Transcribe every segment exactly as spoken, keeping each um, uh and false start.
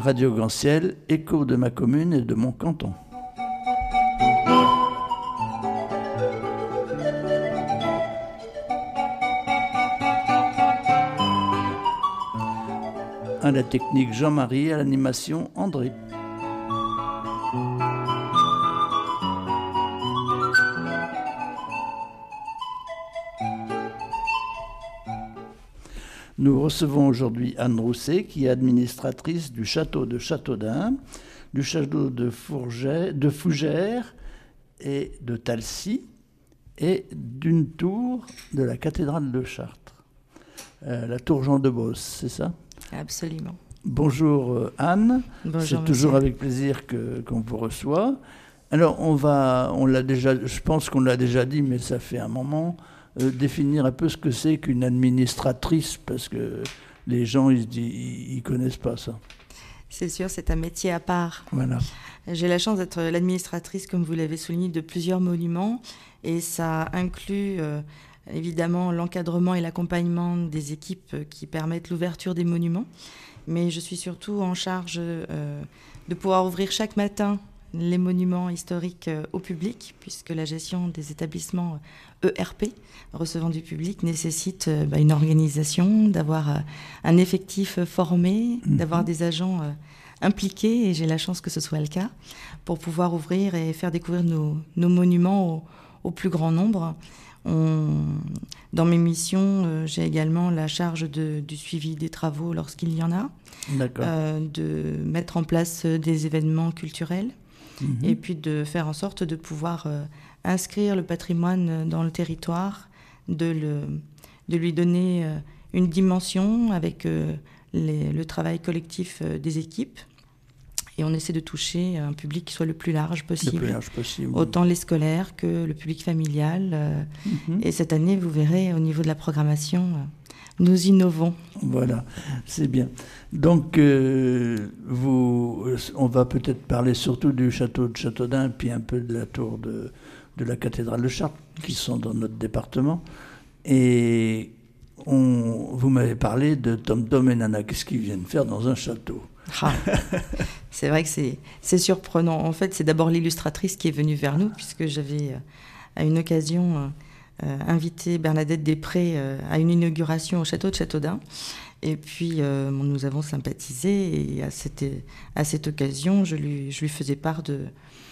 Radio Grand-Ciel, écho de ma commune et de mon canton. À la technique Jean-Marie, à l'animation André. Nous recevons aujourd'hui Anne Rousset, qui est administratrice du château de Châteaudun, du château de, Fourgère, de Fougères et de Talcy, et d'une tour de la cathédrale de Chartres. Euh, la tour Jean de Beauce, c'est ça ? Absolument. Bonjour Anne, Bonjour, c'est monsieur. toujours avec plaisir que, qu'on vous reçoit. Alors on va, on l'a déjà, je pense qu'on l'a déjà dit, mais ça fait un moment, euh, définir un peu ce que c'est qu'une administratrice, parce que les gens ils ils, ils connaissent pas ça. C'est sûr, c'est un métier à part. Voilà. J'ai la chance d'être l'administratrice, comme vous l'avez souligné, de plusieurs monuments, et ça inclut euh, évidemment l'encadrement et l'accompagnement des équipes qui permettent l'ouverture des monuments. Mais je suis surtout en charge euh, de pouvoir ouvrir chaque matin les monuments historiques euh, au public, puisque la gestion des établissements E R P, recevant du public, nécessite euh, bah, une organisation, d'avoir euh, un effectif formé, mmh. d'avoir des agents euh, impliqués, et j'ai la chance que ce soit le cas, pour pouvoir ouvrir et faire découvrir nos, nos monuments au, au plus grand nombre. On, dans mes missions, euh, j'ai également la charge de, du suivi des travaux lorsqu'il y en a, euh, de mettre en place des événements culturels, mmh. et puis de faire en sorte de pouvoir euh, inscrire le patrimoine dans le territoire, de, le, de lui donner euh, une dimension avec euh, les, le travail collectif euh, des équipes. Et on essaie de toucher un public qui soit le plus large possible, le plus large possible. Autant les scolaires que le public familial. Euh, mm-hmm. Et cette année, vous verrez, au niveau de la programmation, euh, nous innovons. Voilà, c'est bien. Donc, euh, vous, on va peut-être parler surtout du château de Châteaudun, puis un peu de la tour de, de la cathédrale de Chartres, qui sont dans notre département. Et on, vous m'avez parlé de Tom Tom et Nana. Qu'est-ce qu'ils viennent faire dans un château ? Ah, c'est vrai que c'est, c'est surprenant. En fait, c'est d'abord l'illustratrice qui est venue vers nous, puisque j'avais, euh, à une occasion, euh, invité Bernadette Després euh, à une inauguration au château de Châteaudun. Et puis, euh, nous avons sympathisé. Et à cette, à cette occasion, je lui, je lui faisais part de,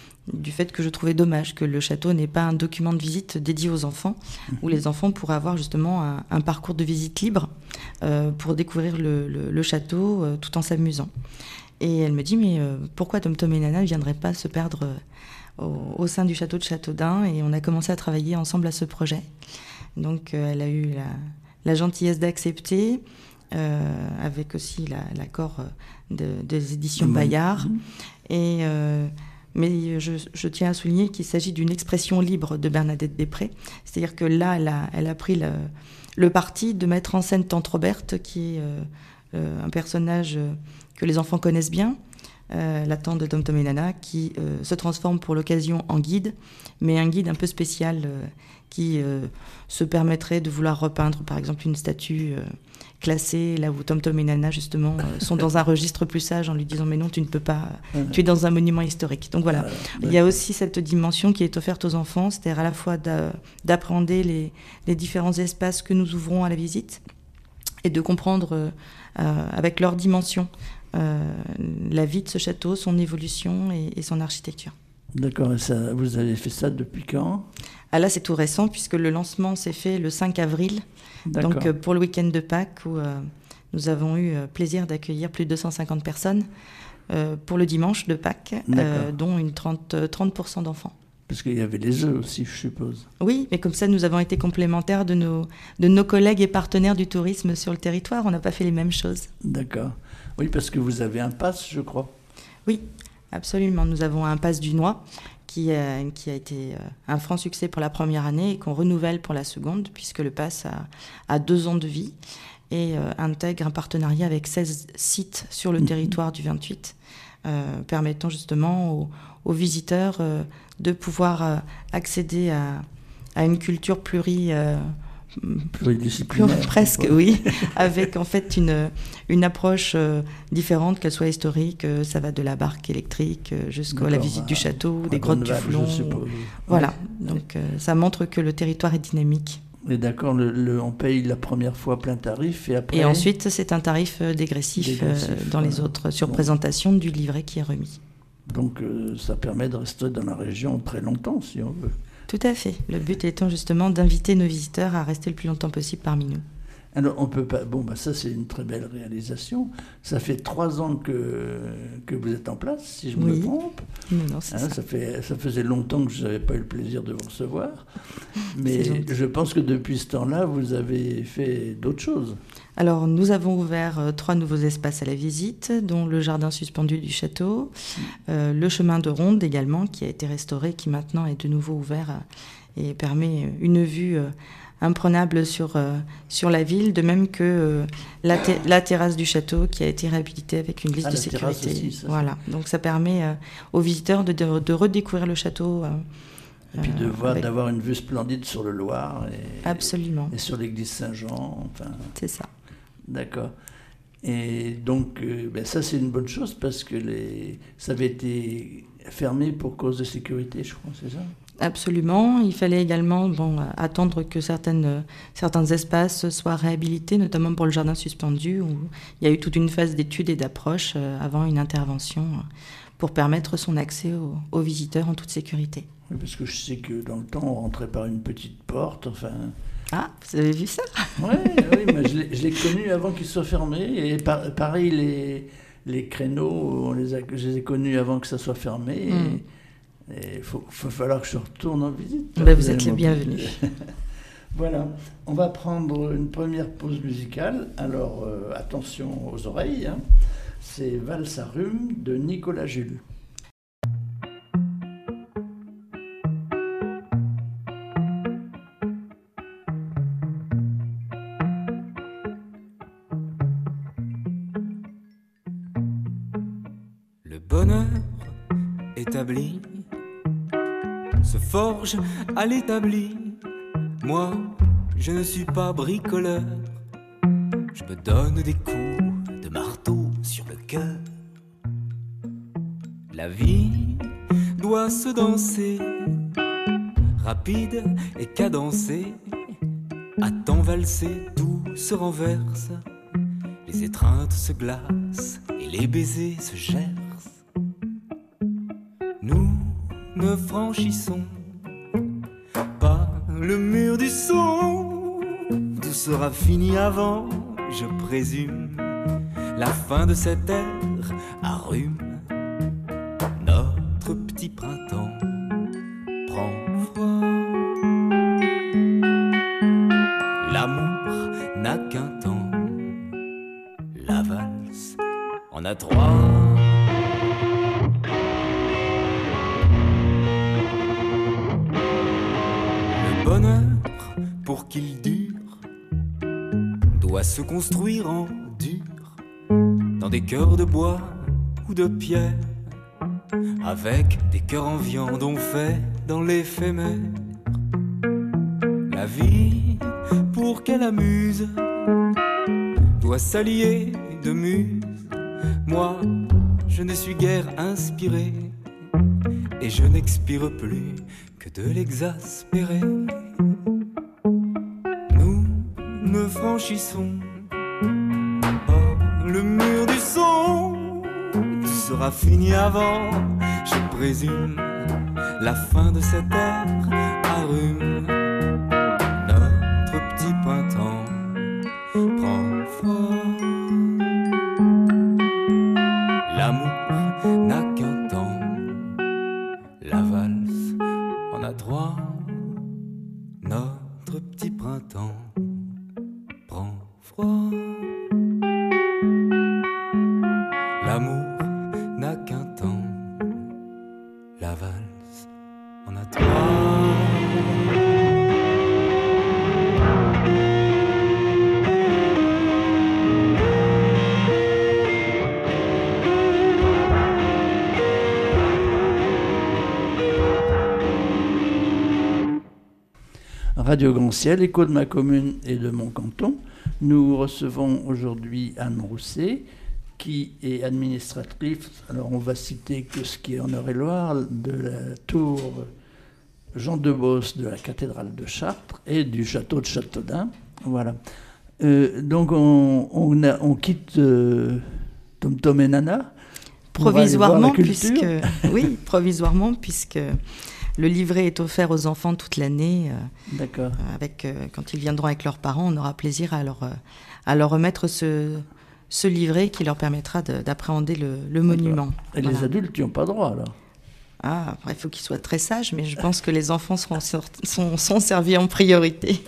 du fait que je trouvais dommage que le château n'ait pas un document de visite dédié aux enfants, mmh. où les enfants pourraient avoir justement un, un parcours de visite libre euh, pour découvrir le, le, le château euh, tout en s'amusant. Et elle me dit, mais euh, pourquoi Tom Tom et Nana ne viendraient pas se perdre euh, au, au sein du château de Châteaudun ? Et on a commencé à travailler ensemble à ce projet. Donc euh, elle a eu la, la gentillesse d'accepter, euh, avec aussi la, l'accord de, des éditions mmh. Bayard. Mmh. Et... Euh, Mais je, je tiens à souligner qu'il s'agit d'une expression libre de Bernadette Després. C'est-à-dire que là, elle a, elle a pris le, le parti de mettre en scène Tante Roberte, qui est euh, euh, un personnage euh, que les enfants connaissent bien, euh, la tante de Tom Tom et Nana, qui euh, se transforme pour l'occasion en guide, mais un guide un peu spécial euh, qui euh, se permettrait de vouloir repeindre, par exemple, une statue euh, classée, là où Tom Tom et Nana, justement, euh, sont dans un registre plus sage, en lui disant « mais non, tu ne peux pas, euh, tu es dans un monument historique ». Donc voilà, il y a aussi cette dimension qui est offerte aux enfants, c'est-à-dire à la fois d'a, d'appréhender les, les différents espaces que nous ouvrons à la visite, et de comprendre euh, euh, avec leur dimension euh, la vie de ce château, son évolution et, et son architecture. D'accord, et ça, vous avez fait ça depuis quand ? Ah là, c'est tout récent, puisque le lancement s'est fait le cinq avril, D'accord. donc euh, pour le week-end de Pâques, où euh, nous avons eu euh, plaisir d'accueillir plus de deux cent cinquante personnes euh, pour le dimanche de Pâques, euh, dont une trente, trente pour cent d'enfants. Parce qu'il y avait les œufs aussi, je suppose. Oui, mais comme ça, nous avons été complémentaires de nos, de nos collègues et partenaires du tourisme sur le territoire. On n'a pas fait les mêmes choses. D'accord. Oui, parce que vous avez un pass, je crois. Oui, absolument. Nous avons un pass Dunois qui, euh, qui a été euh, un franc succès pour la première année et qu'on renouvelle pour la seconde, puisque le pass a, a deux ans de vie et euh, intègre un partenariat avec seize sites sur le mmh. territoire du vingt-huit, euh, permettant justement aux, aux visiteurs euh, de pouvoir euh, accéder à, à une culture pluri, euh, pluridisciplinaire. Presque, oui, avec en fait une, une approche euh, différente, qu'elle soit historique, euh, ça va de la barque électrique euh, jusqu'à D'accord, la visite à, du château, à des grottes du Bonneval, Flon. je suppose. Voilà, Ouais. donc euh, ça montre que le territoire est dynamique. Et d'accord, le, le, on paye la première fois plein tarif et après... Et ensuite, c'est un tarif euh, dégressif, dégressif euh, dans voilà. les autres, sur bon. présentation du livret qui est remis. Donc euh, ça permet de rester dans la région très longtemps, si on veut. Tout à fait. Le but étant justement d'inviter nos visiteurs à rester le plus longtemps possible parmi nous. Alors, on peut pas. Bon, bah ça, c'est une très belle réalisation. Ça fait trois ans que, que vous êtes en place, si je oui. me trompe. Non, non, c'est hein, ça. Ça, fait, ça faisait longtemps que je n'avais pas eu le plaisir de vous recevoir. Mais je pense que depuis ce temps-là, vous avez fait d'autres choses. Alors, nous avons ouvert euh, trois nouveaux espaces à la visite, dont le jardin suspendu du château, euh, le chemin de ronde également, qui a été restauré, qui maintenant est de nouveau ouvert euh, et permet une vue euh, imprenable sur, euh, sur la ville, de même que euh, la, te- la terrasse du château qui a été réhabilitée avec une liste ah, de la sécurité. Aussi, ça, voilà, ça. Donc ça permet euh, aux visiteurs de, de, de redécouvrir le château. Euh, et puis de euh, voir, avec... d'avoir une vue splendide sur le Loir et, Absolument. et sur l'église Saint-Jean. Enfin, c'est ça. D'accord. Et donc, euh, ben ça, c'est une bonne chose parce que les... ça avait été fermé pour cause de sécurité, je crois, c'est ça ? Absolument. Il fallait également bon, attendre que certaines, certains espaces soient réhabilités, notamment pour le jardin suspendu, où il y a eu toute une phase d'études et d'approche euh, avant une intervention euh, pour permettre son accès aux, aux visiteurs en toute sécurité. Oui, parce que je sais que dans le temps, on rentrait par une petite porte, enfin... Ah, vous avez vu ça ? Ouais, oui, mais je l'ai, je l'ai connu avant qu'il soit fermé. Et par, pareil, les, les créneaux, on les a, je les ai connus avant que ça soit fermé. Mm. Et il faut, faut falloir que je retourne en visite. Ben, vous êtes les bienvenus. Voilà, on va prendre une première pause musicale. Alors, euh, attention aux oreilles. Hein. C'est Valse à rhume de Nicolas Jules. Le bonheur établi se forge à l'établi. Moi, je ne suis pas bricoleur. Je me donne des coups de marteau sur le cœur. La vie doit se danser, rapide et cadencée. À temps valser, tout se renverse. Les étreintes se glacent et les baisers se gercent. Nous ne franchissons pas le mur du son. Tout sera fini avant, je présume, la fin de cette ère à rhume. Notre petit printemps prend froid. L'amour n'a qu'un temps, la valse en a trois. Le bonheur, pour qu'il dure, doit se construire en dur, dans des cœurs de bois ou de pierre, avec des cœurs en viande on fait dans l'éphémère. La vie, pour qu'elle amuse, doit s'allier de muse. Moi, je ne suis guère inspiré, et je n'expire plus que de l'exaspérer. Nous ne franchissons pas le mur du son. Tout sera fini avant, je présume, la fin de cette ère à rhume. Notre petit printemps prend froid. L'amour n'a qu'un temps, la valse en a trois. Notre petit printemps prend froid. L'amour n'a qu'un temps, la valse en a trois. Radio Grand Ciel, écho de ma commune et de mon canton. Nous recevons aujourd'hui Anne Rousset, qui est administratrice, alors on va citer que ce qui est en Eure-et-Loire, de la tour Jean de Beauce de la cathédrale de Chartres et du château de Châteaudun. Voilà. Euh, donc on, on, a, on quitte euh, Tom Tom et Nana. Provisoirement, puisque oui, provisoirement, puisque le livret est offert aux enfants toute l'année. Euh, D'accord. Avec, euh, quand ils viendront avec leurs parents, on aura plaisir à leur, euh, à leur remettre ce, ce livret qui leur permettra de, d'appréhender le, le monument. Et voilà. Les adultes n'y ont pas droit, alors? Ah, il faut qu'ils soient très sages, mais je pense que les enfants seront, sont, sont servis en priorité.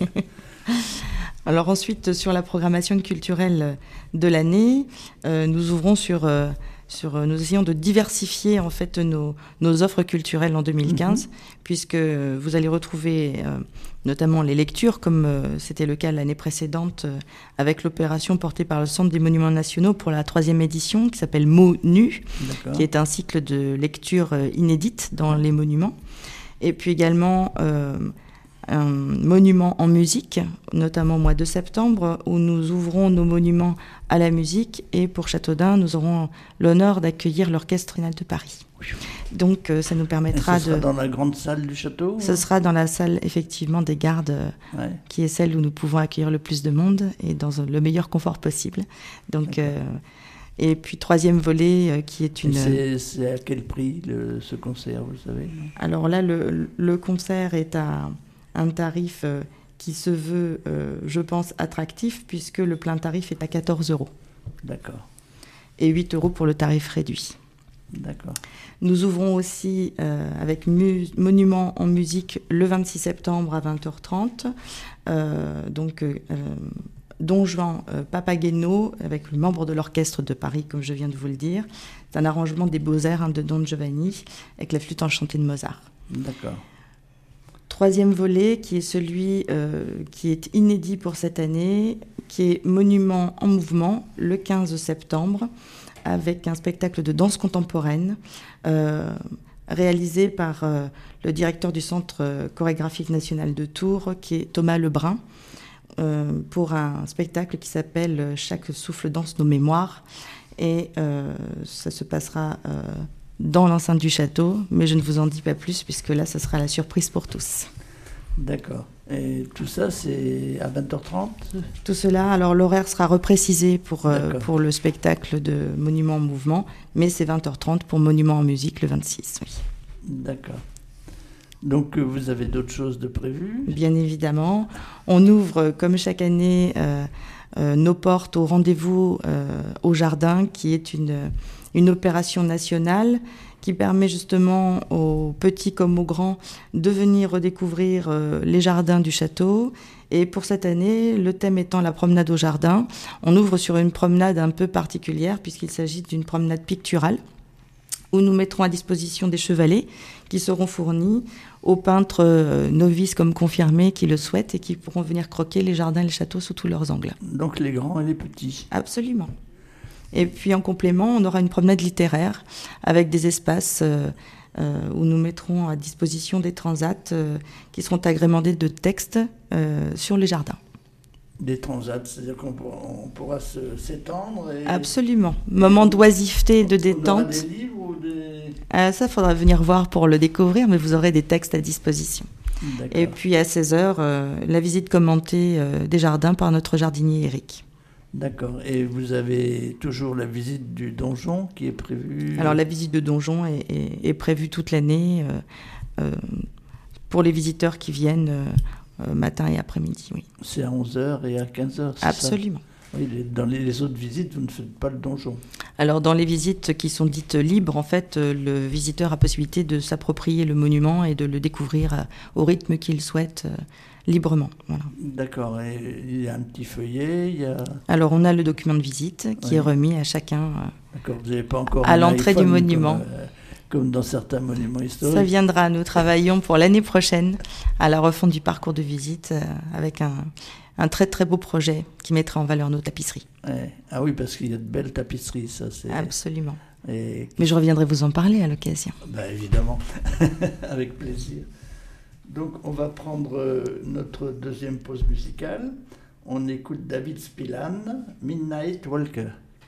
Alors ensuite, sur la programmation culturelle de l'année, euh, nous ouvrons sur... Euh, Sur, nous essayons de diversifier en fait nos, nos offres culturelles en deux mille quinze, mmh. puisque vous allez retrouver euh, notamment les lectures, comme euh, c'était le cas l'année précédente, euh, avec l'opération portée par le Centre des Monuments Nationaux pour la troisième édition, qui s'appelle Mots nus, D'accord. qui est un cycle de lecture euh, inédite dans les monuments. Et puis également euh, un monument en musique, notamment au mois de septembre, où nous ouvrons nos monuments à la musique. Et pour Châteaudun, nous aurons l'honneur d'accueillir l'Orchestre National de Paris. Donc, euh, ça nous permettra de... Ce sera de... dans la grande salle du château? Ce sera dans la salle, effectivement, des gardes, ouais. qui est celle où nous pouvons accueillir le plus de monde et dans le meilleur confort possible. Donc... Euh, et puis, troisième volet, euh, qui est une... C'est, c'est à quel prix, le, ce concert, vous savez? Alors là, le, le concert est à... un tarif euh, qui se veut, euh, je pense, attractif, puisque le plein tarif est à quatorze euros. D'accord. Et huit euros pour le tarif réduit. D'accord. Nous ouvrons aussi euh, avec mu- Monument en musique le vingt-six septembre à vingt heures trente. Euh, donc, euh, Don Juan euh, Papageno, avec le membre de l'orchestre de Paris, comme je viens de vous le dire. C'est un arrangement des Beaux-Arts hein, de Don Giovanni, avec la flûte enchantée de Mozart. D'accord. Troisième volet, qui est celui euh, qui est inédit pour cette année, qui est Monument en mouvement, le quinze septembre, avec un spectacle de danse contemporaine euh, réalisé par euh, le directeur du Centre chorégraphique national de Tours, qui est Thomas Lebrun, euh, pour un spectacle qui s'appelle « Chaque souffle danse nos mémoires ». Et euh, ça se passera... Euh, dans l'enceinte du château, mais je ne vous en dis pas plus, puisque là, ce sera la surprise pour tous. D'accord. Et tout ça, c'est à vingt heures trente? Tout cela, alors l'horaire sera reprécisé pour, euh, pour le spectacle de Monument en mouvement, mais c'est vingt heures trente pour Monument en musique le vingt-six, oui. D'accord. Donc, vous avez d'autres choses de prévues? Bien évidemment. On ouvre, comme chaque année, euh, euh, nos portes au rendez-vous euh, au jardin, qui est une... une opération nationale qui permet justement aux petits comme aux grands de venir redécouvrir euh, les jardins du château. Et pour cette année, le thème étant la promenade au jardin, on ouvre sur une promenade un peu particulière puisqu'il s'agit d'une promenade picturale où nous mettrons à disposition des chevalets qui seront fournis aux peintres euh, novices comme confirmés qui le souhaitent et qui pourront venir croquer les jardins et les châteaux sous tous leurs angles. Donc les grands et les petits. Absolument. Et puis en complément, on aura une promenade littéraire avec des espaces euh, euh, où nous mettrons à disposition des transats euh, qui seront agrémentés de textes euh, sur les jardins. Des transats, c'est-à-dire qu'on pourra, on pourra se, s'étendre et... Absolument. Moment d'oisiveté et de détente. On aura des livres ou des... euh, Ça, il faudra venir voir pour le découvrir, mais vous aurez des textes à disposition. D'accord. Et puis à seize heures, euh, la visite commentée euh, des jardins par notre jardinier Eric. D'accord. Et vous avez toujours la visite du donjon qui est prévue? Alors la visite de donjon est, est, est prévue toute l'année euh, euh, pour les visiteurs qui viennent euh, matin et après-midi, oui. C'est à onze heures et à quinze heures, c'est Absolument. Ça? Oui, les, dans les, les autres visites, vous ne faites pas le donjon? Alors dans les visites qui sont dites libres, en fait, le visiteur a possibilité de s'approprier le monument et de le découvrir euh, au rythme qu'il souhaite. Euh, librement. Voilà. D'accord. Et il y a un petit feuillet, il y a... Alors, on a le document de visite qui oui. est remis à chacun euh, D'accord. Vous n'avez pas encore à l'entrée du monument. Comme, euh, comme dans certains monuments historiques. Ça viendra. Nous travaillons pour l'année prochaine à la refonte du parcours de visite euh, avec un, un très très beau projet qui mettra en valeur nos tapisseries. Ouais. Ah oui, parce qu'il y a de belles tapisseries, ça c'est... Absolument. Et... Mais je reviendrai vous en parler à l'occasion. Ben, évidemment, avec plaisir. Donc on va prendre euh, notre deuxième pause musicale. On écoute David Spillan, Midnight Walker.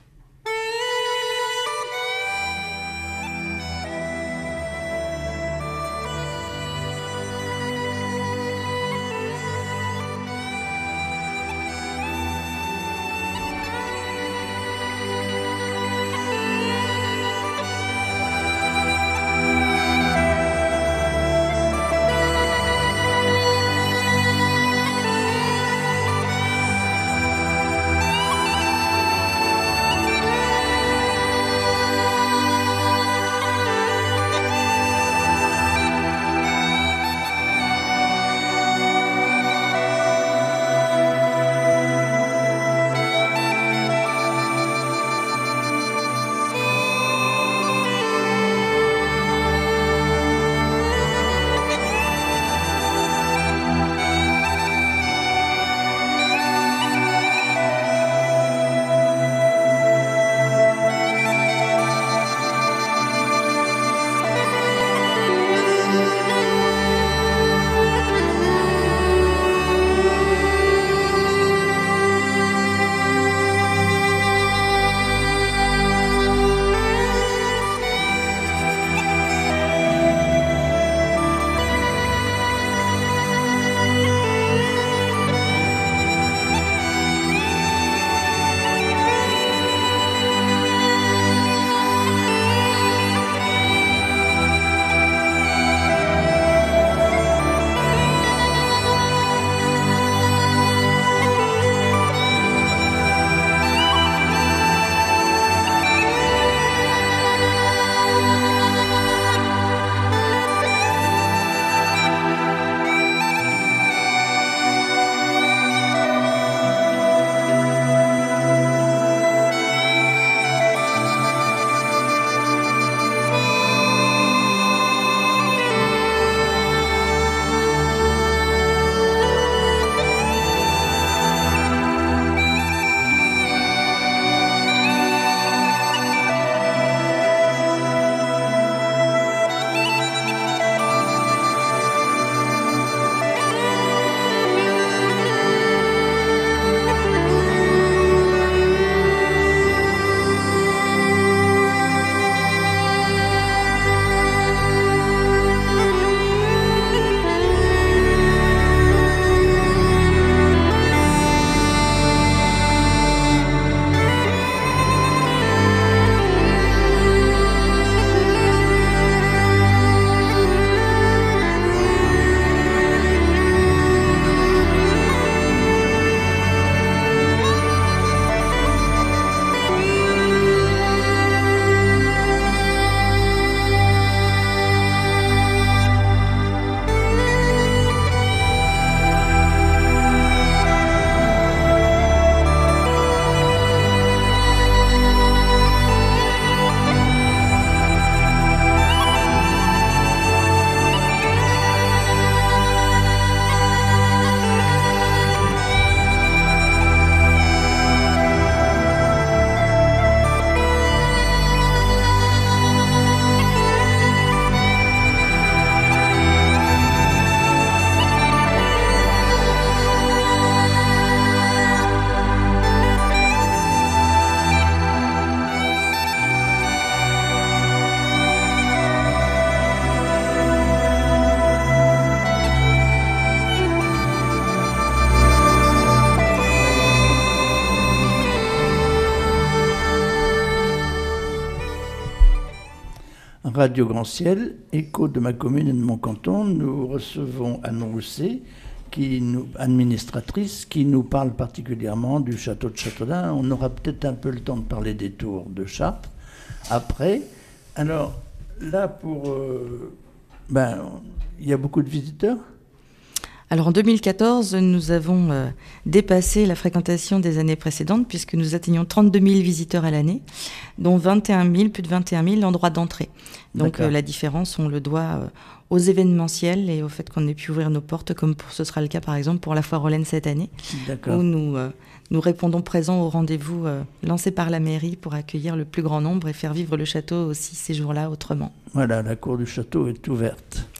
Radio Grand Ciel, écho de ma commune et de mon canton, nous recevons Anne Rousset, qui nous, administratrice, qui nous parle particulièrement du château de Châteaudun. On aura peut-être un peu le temps de parler des tours de Chartres après. Alors là, pour, euh, ben, il y a beaucoup de visiteurs. Alors en deux mille quatorze, nous avons euh, dépassé la fréquentation des années précédentes puisque nous atteignons trente-deux mille visiteurs à l'année, dont vingt et un mille, plus de vingt et un mille en droit d'entrée. Donc euh, la différence, on le doit euh, aux événementiels et au fait qu'on ait pu ouvrir nos portes, comme pour, ce sera le cas par exemple pour la Foire Rolenne cette année, D'accord. où nous, euh, nous répondons présents au rendez-vous euh, lancé par la mairie pour accueillir le plus grand nombre et faire vivre le château aussi ces jours-là autrement. Voilà, la cour du château est ouverte.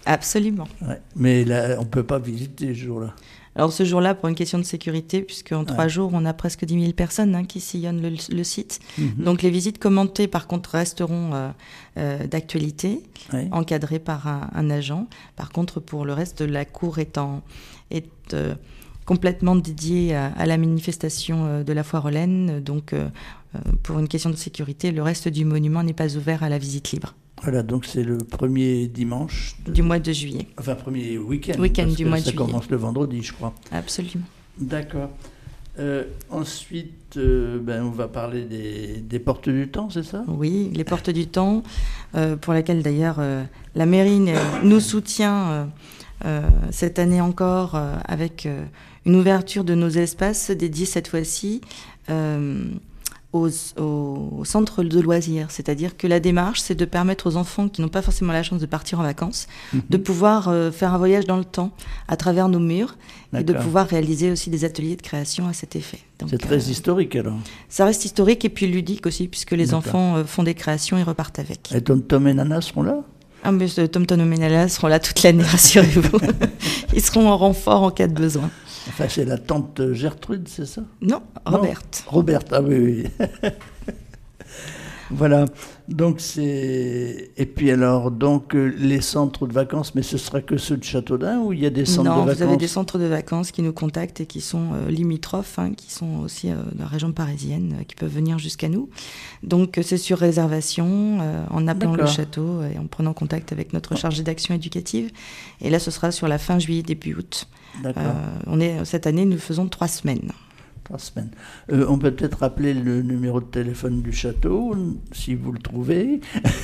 Absolument. Ouais. Mais là, on ne peut pas visiter ce jour-là. Alors ce jour-là, pour une question de sécurité, puisqu'en ouais. trois jours, on a presque dix mille personnes hein, qui sillonnent le, le site. Mm-hmm. Donc les visites commentées, par contre, resteront euh, euh, d'actualité, ouais. encadrées par un, un agent. Par contre, pour le reste, la cour est, en, est euh, complètement dédiée à, à la manifestation euh, de la foire aux laines. Donc euh, pour une question de sécurité, le reste du monument n'est pas ouvert à la visite libre. Voilà, donc c'est le premier dimanche de... du mois de juillet. Enfin, premier week-end. Week-end du mois de juillet. Ça commence le vendredi, je crois. Absolument. D'accord. Euh, ensuite, euh, ben, on va parler des, des portes du temps, c'est ça ? Oui, les portes du temps, euh, pour lesquelles d'ailleurs euh, la mairie nous soutient euh, euh, cette année encore euh, avec euh, une ouverture de nos espaces dédiés cette fois-ci. Euh, Aux, aux centres de loisirs. C'est-à-dire que la démarche, c'est de permettre aux enfants qui n'ont pas forcément la chance de partir en vacances, mmh. de pouvoir euh, faire un voyage dans le temps à travers nos murs. D'accord. Et de pouvoir réaliser aussi des ateliers de création à cet effet. Donc, c'est très euh, historique alors. Ça reste historique et puis ludique aussi, puisque les D'accord. enfants euh, font des créations et repartent avec. Et Tom Tom et Nana seront là ? Ah, mais Tom Tom et Nana seront là toute l'année, rassurez-vous. Ils seront en renfort en cas de besoin. Enfin, c'est la tante Gertrude, c'est ça ? Non, Roberte. Non, Roberte, ah oui, oui. Voilà, donc c'est... Et puis alors, donc, les centres de vacances, mais ce sera que ceux de Châteaudun ou il y a des centres non, de vacances ? Non, vous avez des centres de vacances qui nous contactent et qui sont euh, limitrophes, hein, qui sont aussi euh, de la région parisienne, euh, qui peuvent venir jusqu'à nous. Donc c'est sur réservation, euh, en appelant D'accord. le château et en prenant contact avec notre chargé d'action éducative. Et là, ce sera sur la fin juillet, début août. D'accord. Euh, on est, cette année, nous faisons trois semaines. Trois semaines. Euh, on peut peut-être rappeler le numéro de téléphone du château, si vous le trouvez.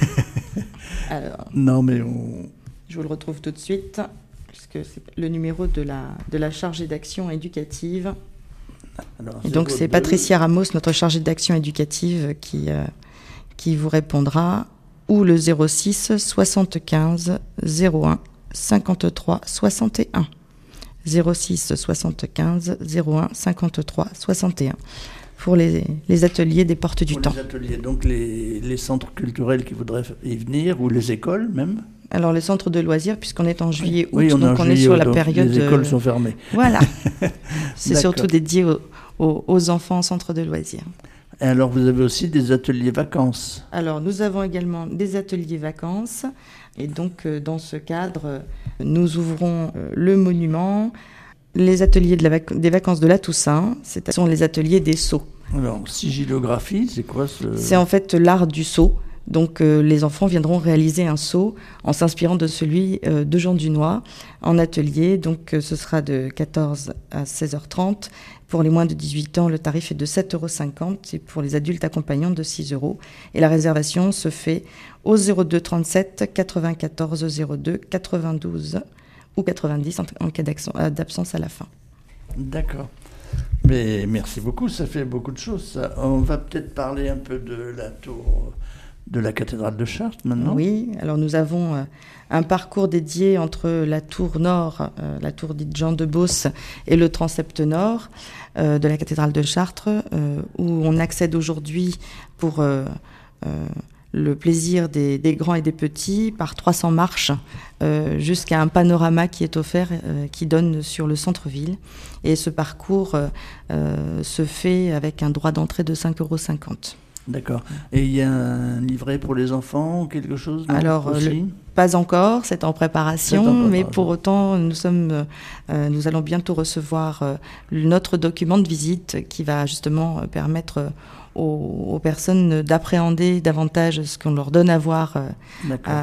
Alors, non, mais on... je vous le retrouve tout de suite, puisque c'est le numéro de la, de la chargée d'action éducative. Alors, et donc, c'est Patricia Ramos, notre chargée d'action éducative, qui, euh, qui vous répondra, ou le zéro six soixante-quinze zéro un cinquante-trois soixante et un. zéro six soixante-quinze zéro un cinquante-trois soixante et un pour les, les ateliers des portes du pour temps. Les ateliers, donc les, les centres culturels qui voudraient y venir, ou les écoles même ? Alors les centres de loisirs, puisqu'on est en juillet août, oui, on donc on juillet, est sur la donc période... Les écoles sont fermées. Voilà, c'est surtout dédié aux, aux, aux enfants en centre de loisirs. Et alors vous avez aussi des ateliers vacances ? Alors nous avons également des ateliers vacances, et donc euh, dans ce cadre, euh, nous ouvrons euh, le monument, les ateliers de la vac- des vacances de la Toussaint, ce sont les ateliers des sceaux. Alors sigillographie, c'est quoi ce... C'est en fait l'art du sceau. Donc euh, les enfants viendront réaliser un sceau en s'inspirant de celui euh, de Jean Dunois en atelier. Donc euh, ce sera de quatorze à seize heures trente. Pour les moins de dix-huit ans, le tarif est de sept euros cinquante et pour les adultes accompagnants de six euros. Et la réservation se fait au zéro deux trente-sept quatre-vingt-quatorze zéro deux quatre-vingt-douze ou quatre-vingt-dix en, en cas d'absence à la fin. D'accord. Mais merci beaucoup, ça fait beaucoup de choses. Ça. On va peut-être parler un peu de la tour de la cathédrale de Chartres maintenant. Oui, alors nous avons euh, un parcours dédié entre la tour nord, euh, la tour dite Jean de Beauce et le transept nord euh, de la cathédrale de Chartres, euh, où on accède aujourd'hui pour euh, euh, le plaisir des, des grands et des petits par trois cents marches euh, jusqu'à un panorama qui est offert, euh, qui donne sur le centre-ville. Et ce parcours euh, euh, se fait avec un droit d'entrée de cinq euros cinquante. D'accord. Et il y a un livret pour les enfants ou quelque chose ? Non, Alors, le, pas encore, c'est en préparation, c'est en préparation, mais pour autant, nous, sommes, euh, nous allons bientôt recevoir euh, notre document de visite qui va justement permettre aux, aux personnes d'appréhender davantage ce qu'on leur donne à voir euh, à,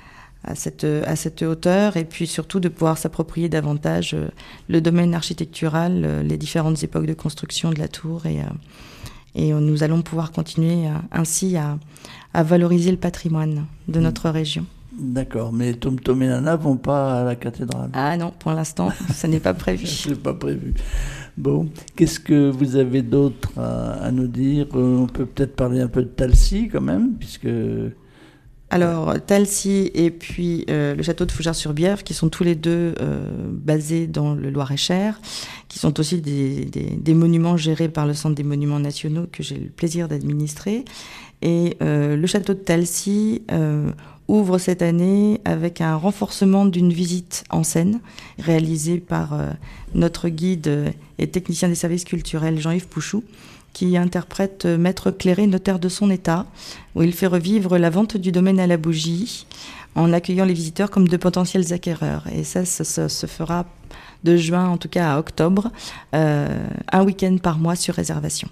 à, cette, à cette hauteur, et puis surtout de pouvoir s'approprier davantage euh, le domaine architectural, euh, les différentes époques de construction de la tour, et... Euh, Et nous allons pouvoir continuer à, ainsi à, à valoriser le patrimoine de notre région. D'accord, mais Tom Tom et Nana ne vont pas à la cathédrale ? Ah non, pour l'instant, ça n'est pas prévu. Ce n'est pas prévu. Bon, qu'est-ce que vous avez d'autre à, à nous dire ? On peut peut-être parler un peu de Talcy quand même, puisque... Alors, Talcy et puis euh, le château de Fougères-sur-Bièvre, qui sont tous les deux euh, basés dans le Loir-et-Cher, qui sont aussi des, des, des monuments gérés par le Centre des monuments nationaux que j'ai le plaisir d'administrer. Et euh, le château de Talcy euh, ouvre cette année avec un renforcement d'une visite en scène réalisée par euh, notre guide et technicien des services culturels Jean-Yves Pouchou, qui interprète Maître Cléré, notaire de son état, où il fait revivre la vente du domaine à la bougie en accueillant les visiteurs comme de potentiels acquéreurs. Et ça, ça, ça se fera de juin, en tout cas à octobre, euh, un week-end par mois sur réservation.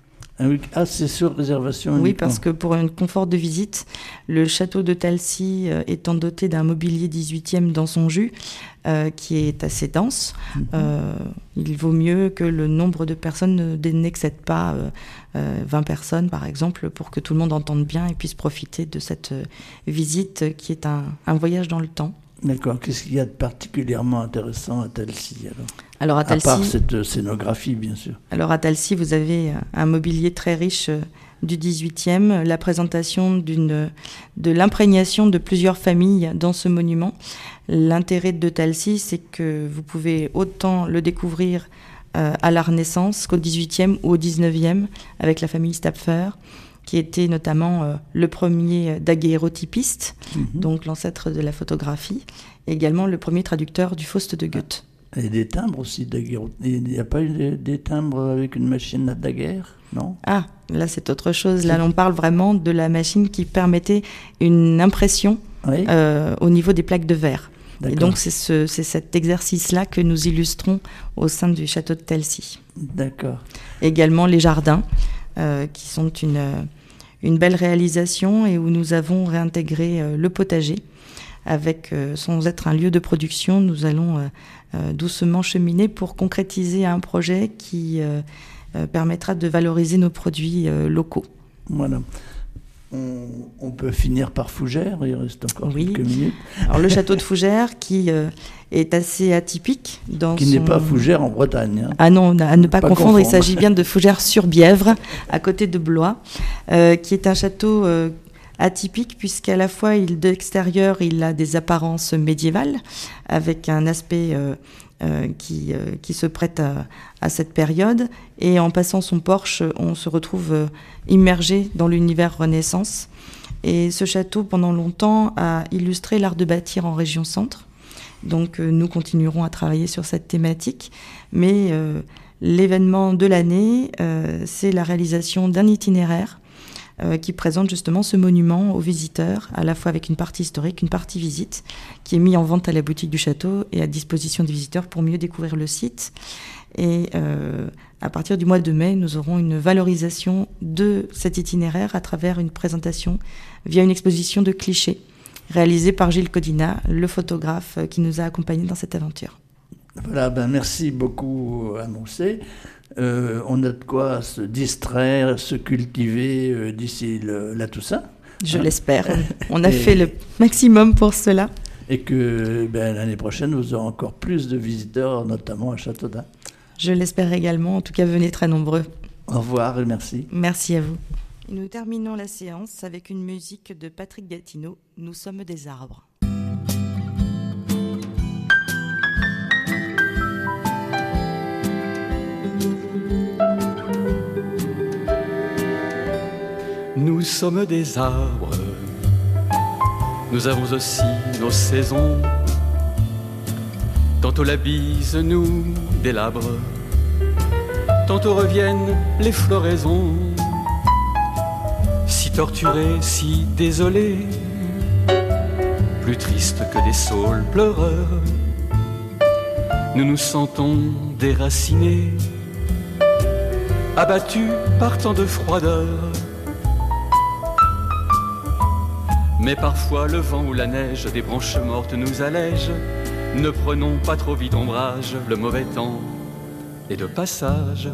Un week- ah, c'est sur réservation Oui, uniquement. parce que pour un confort de visite, le château de Talcy euh, étant doté d'un mobilier dix-huitième dans son jus, euh, qui est assez dense, mm-hmm. euh, il vaut mieux que le nombre de personnes n'excède pas euh, euh, vingt personnes, par exemple, pour que tout le monde entende bien et puisse profiter de cette euh, visite qui est un, un voyage dans le temps. D'accord. Qu'est-ce qu'il y a de particulièrement intéressant à Talcy alors Alors à Talcy, à part cette scénographie, bien sûr. Alors à Talcy, vous avez un mobilier très riche du dix-huitième, la présentation d'une, de l'imprégnation de plusieurs familles dans ce monument. L'intérêt de Talcy, c'est que vous pouvez autant le découvrir euh, à la Renaissance qu'au dix-huitième ou au dix-neuvième, avec la famille Stapfer, qui était notamment euh, le premier daguerréotypiste, mmh. donc l'ancêtre de la photographie, et également le premier traducteur du Faust de Goethe. Et des timbres aussi, daguerre. Il n'y a pas eu des, des timbres avec une machine à daguerre, non ? Ah, là c'est autre chose. Là on parle vraiment de la machine qui permettait une impression oui. euh, au niveau des plaques de verre. D'accord. Et donc c'est, ce, c'est cet exercice-là que nous illustrons au sein du château de Talcy. D'accord. Également les jardins, euh, qui sont une, une belle réalisation et où nous avons réintégré euh, le potager. Avec, euh, sans être un lieu de production, nous allons euh, euh, doucement cheminer pour concrétiser un projet qui euh, euh, permettra de valoriser nos produits euh, locaux. Voilà. On, on peut finir par Fougères, il reste encore oui. quelques minutes. Alors le château de Fougères qui euh, est assez atypique. Dans qui son... n'est pas Fougères en Bretagne. Hein. Ah non, à ne pas, pas confondre, confondre, il s'agit bien de Fougères-sur-Bièvre, à côté de Blois, euh, qui est un château... Euh, atypique puisqu'à la fois il, de l'extérieur il a des apparences médiévales avec un aspect euh, euh, qui, euh, qui se prête à, à cette période et en passant son porche on se retrouve euh, immergé dans l'univers Renaissance et ce château pendant longtemps a illustré l'art de bâtir en région centre donc euh, nous continuerons à travailler sur cette thématique mais euh, l'événement de l'année euh, c'est la réalisation d'un itinéraire Euh, qui présente justement ce monument aux visiteurs, à la fois avec une partie historique, une partie visite, qui est mis en vente à la boutique du château et à disposition des visiteurs pour mieux découvrir le site. Et euh, à partir du mois de mai, nous aurons une valorisation de cet itinéraire à travers une présentation via une exposition de clichés réalisée par Gilles Codina, le photographe qui nous a accompagnés dans cette aventure. Voilà, ben merci beaucoup annoncé. Euh, on a de quoi se distraire, se cultiver euh, d'ici le, la Toussaint. Je hein. l'espère. On a et, fait le maximum pour cela. Et que ben, l'année prochaine, vous aurez encore plus de visiteurs, notamment à Châteaudun. Je l'espère également. En tout cas, venez très nombreux. Au revoir et merci. Merci à vous. Nous terminons la séance avec une musique de Patrick Gatineau, « Nous sommes des arbres ». Nous sommes des arbres, nous avons aussi nos saisons. Tantôt la bise nous délabre, tantôt reviennent les floraisons. Si torturés, si désolés, plus tristes que des saules pleureurs, nous nous sentons déracinés, abattus par tant de froideur. Mais parfois le vent ou la neige des branches mortes nous allège. Ne prenons pas trop vite ombrage, le mauvais temps est de passage.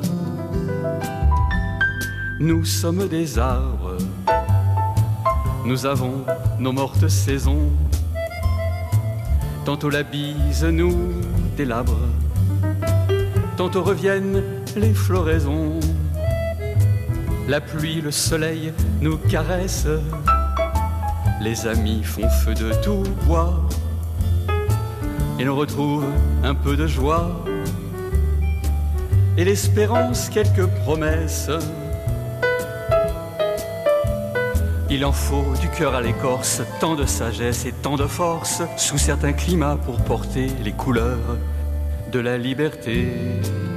Nous sommes des arbres, nous avons nos mortes saisons. Tantôt la bise nous délabre, tantôt reviennent les floraisons. La pluie, le soleil nous caressent, les amis font feu de tout bois et l'on retrouve un peu de joie et l'espérance quelques promesses. Il en faut du cœur à l'écorce, tant de sagesse et tant de force, sous certains climats pour porter les couleurs de la liberté.